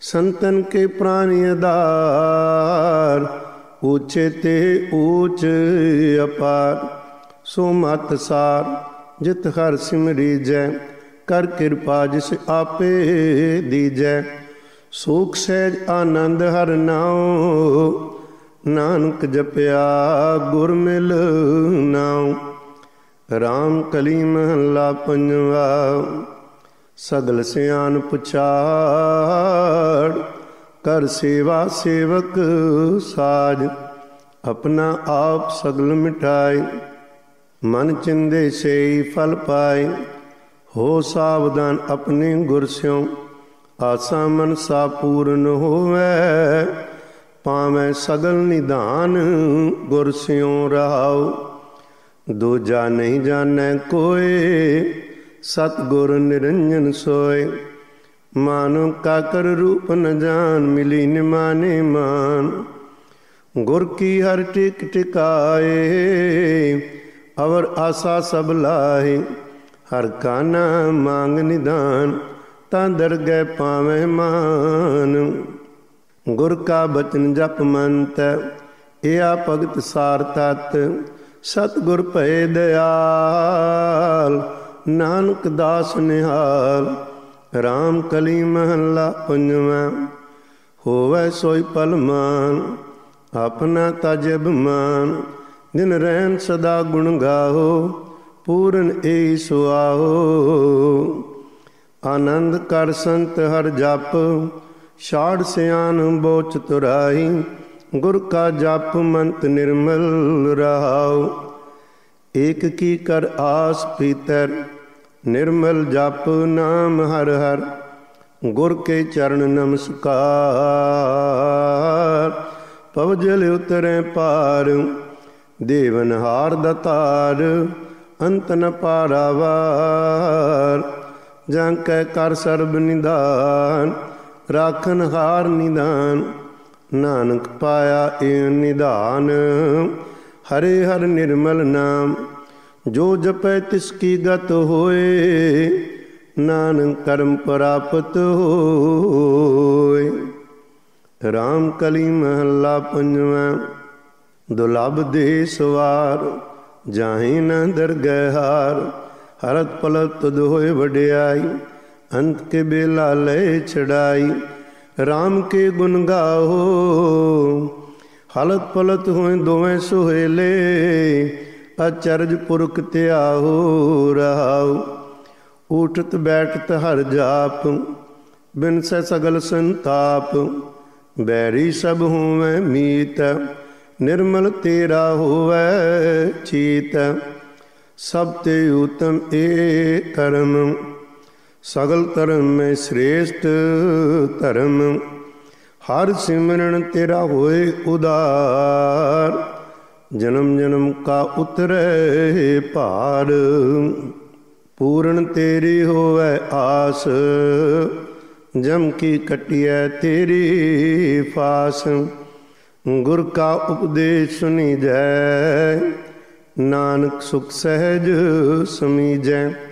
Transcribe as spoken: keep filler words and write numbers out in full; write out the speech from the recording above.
संतन के प्राणी आधार, ऊंचे ते ऊंच अपार। सो मत सार जित हर सिमरी जय, कर कृपा जिस आपे दीजै। सुख सहज आनंद हर नाओ, नानक जपया गुर मिल नाओ। राम कली महला पंजवा, सगल सियान पुछाड़। कर सेवा सेवक साज, अपना आप सगल मिटाए। मन चिंदे से फल पाए, हो सावधान अपने गुर स्यों। आसा मन सा पूर्ण होवै, पावै सगल निधान गुर स्यों रहाओ। दूजा नहीं जानै कोय, सतगुर निरंजन सोय। मानो काकर रूप न जान, मिली निमाने मान। गुर की हर टिक टिकाए, अवर आशा सब लाए। हर का नाम मांग निदान, ता दरगह पावै मान। गुर का बचन जप मंत, या भगत सार तत। सतगुर भय दयाल, नानक दास निहाल। राम कली महला पंजवा, होवै सोई पल मान। अपना तज अभिमान, दिन रहन सदा गुण गाहो। पूरन ए सुआहो, आनंद कर संत हर जप। छाड़ सियान बोच तुराई, गुर का जप मंत निर्मल रहाओ। एक की कर आस पीतर, निर्मल जप नाम हर हर। गुर के चरण नमस्कार, पवजल उतरे पार। देवनहार दतार, अंत न पारावार। जांकै कर सर्ब निधान, राखन हार निधान। नानक पाया ए निधान, हरे हर निर्मल नाम। जो जपै तिसकी गत होए, नानक कर्म प्राप्त होए। राम कली महला पंजवा, दुलभ दे सवार। जाहि न दरगह हार, हरत पलत तुद होए वड्याई। अंत के बेला लय छड़ाई, राम के गुण गाहो। हलत पलत होए दोवें सुहेले, अचरज पुरख त्याहो रहाओ। उठत बैठत हर जाप, बिन से सगल संताप। बैरी सब होवै मीत, निर्मल तेरा होवै चीत। सब ते उत्तम ए धर्म, सगल धर्म में श्रेष्ठ धर्म। हर सिमरन तेरा होए उदार, जन्म जन्म का उतरे भार। पूर्ण तेरी होवै आस, जम की कटिया तेरी फास। गुर का उपदेश सुनी जय, नानक सुख सहज समीजै।